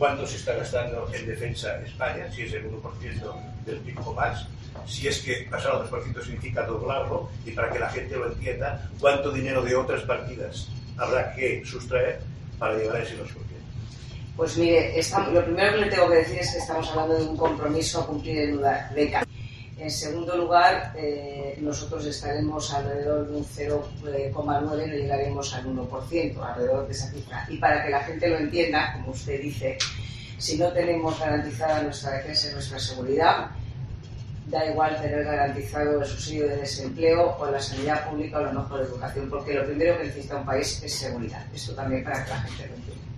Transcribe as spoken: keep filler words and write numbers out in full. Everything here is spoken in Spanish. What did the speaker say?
cuánto se está gastando en defensa España, si es el uno por ciento del P I B o más, si es que pasar al dos por ciento significa doblarlo, y para que la gente lo entienda, cuánto dinero de otras partidas habrá que sustraer para llegar a ese dos por ciento. Pues mire, estamos, lo primero que le tengo que decir es que estamos hablando de un compromiso a cumplir en una década. En segundo lugar, eh, nosotros estaremos alrededor de un cero coma nueve, no llegaremos al uno por ciento, alrededor de esa cifra. Y para que la gente lo entienda, como usted dice, si no tenemos garantizada nuestra defensa y nuestra seguridad, da igual tener garantizado el subsidio de desempleo o la sanidad pública o la mejor educación, porque lo primero que necesita un país es seguridad. Esto también para que la gente lo entienda.